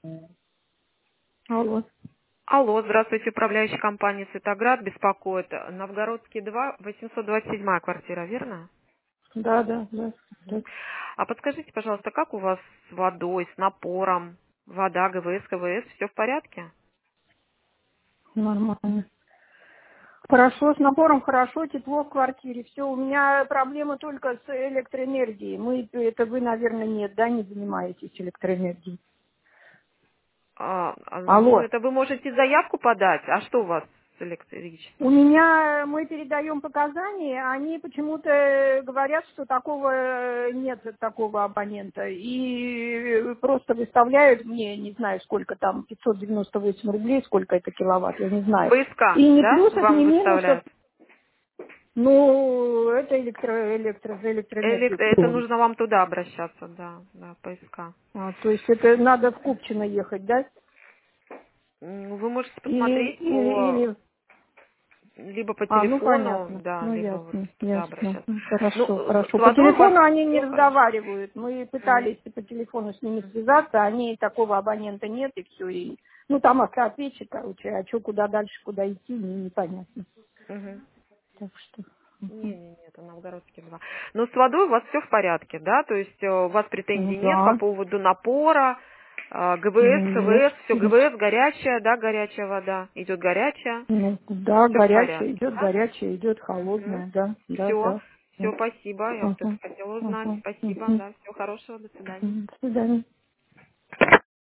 Алло. Алло, здравствуйте, управляющая компания «Светоград» беспокоит. Новгородский 2, 827 квартира, верно? Да, да, да. Так, А подскажите, пожалуйста, как у вас с водой, с напором? Вода, ГВС, КВС, все в порядке? нормально. Хорошо, с напором хорошо, тепло в квартире. Все, у меня проблема только с электроэнергией. Это вы, наверное, нет, да, не занимаетесь электроэнергией. Ну, Алло. это вы можете заявку подать. А что у вас с электричеством? Мы передаем показания, они почему-то говорят, что такого нет, такого абонента. И просто выставляют мне, не знаю, сколько там, 598 рублей, сколько это киловатт, я не знаю. БСК, И ни да, плюсов, ни вам минусов. выставляют? Ну, это за электроэнергию. Это нужно вам туда обращаться, да, да, ПСК. То есть это надо в Купчино ехать, да? Вы можете Или, посмотреть или, или... либо по Ну телефону, понятно. да, Ну либо вот ясно, туда ясно. обращаться. Хорошо, Ну, хорошо. с По водой у вас телефону они не все хорошо. разговаривают. Мы пытались по телефону с ними связаться, они такого абонента нет, и все. И... Ну там автоответчик, короче, а что, куда дальше, куда идти, непонятно. Мгм. Так что. Не, это Новгородский 2. Но с водой у вас все в порядке, да? То есть у вас Ну претензий нет по да. поводу напора, ГВС, Нет. КВС, все ГВС горячая, да, горячая вода, идет горячая, Ну, да, все в горячая порядке, идет, да? горячая идет, холодная, да, да, Все, да. Да. все, спасибо, я вот это хотела узнать, спасибо, Мгм. да, всего хорошего, до свидания. До свидания.